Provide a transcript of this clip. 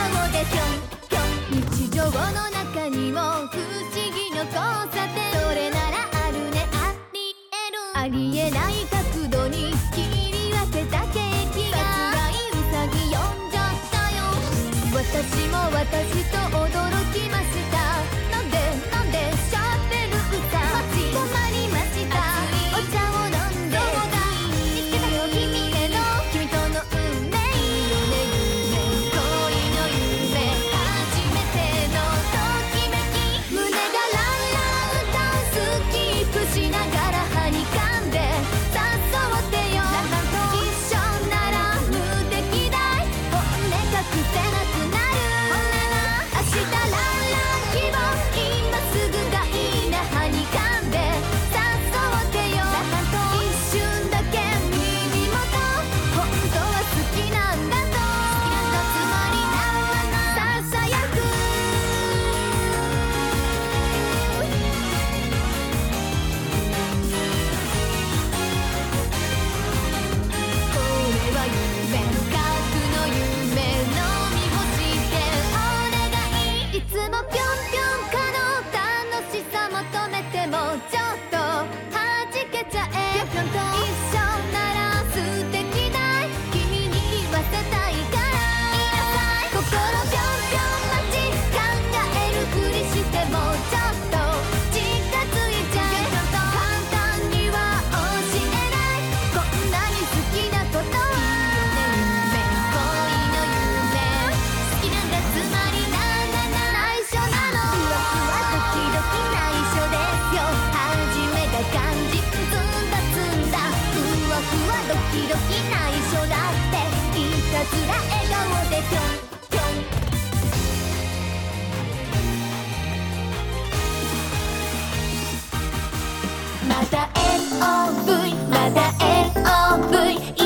顔でぴょんぴょん。日常の中にも不思議の交差点。それならあるね、ありえない角度に切り分けたケーキが。つらいうさぎ呼んじゃったよ。私も私と驚きました。なんでしゃべる歌。困りました。お茶を飲んで見つけたよ君への君との運命。恋の夢初めてのときめき。胸がランランダンスキープしながらはにかんで誘ってよ。一緒なら無敵だい。本音隠せなくなる。明日ランラン希望今すぐがいいな。はにかんで誘ってよ。一瞬だけ耳元本当は好きなんだと。つまりささやく。これは夢核の夢飲み干してお願い。いつもぴょんぴょんかの楽しさ求めてもちょっとはじけちゃえ。ぴょんぴょんと一緒なら素敵だい。君に言わせたいから言いなさい。心ぴょんぴょん待ち考えるふりしてもちょっと近づいちゃえ。簡単には教えないこんなに好きなことは。恋の夢好きなんだつまり内緒なの。ふわふわドキドキ内緒ですよ。初めが肝心ずんだふわふわドキドキ内緒だっていたずら笑顔でぴょんぴょん。また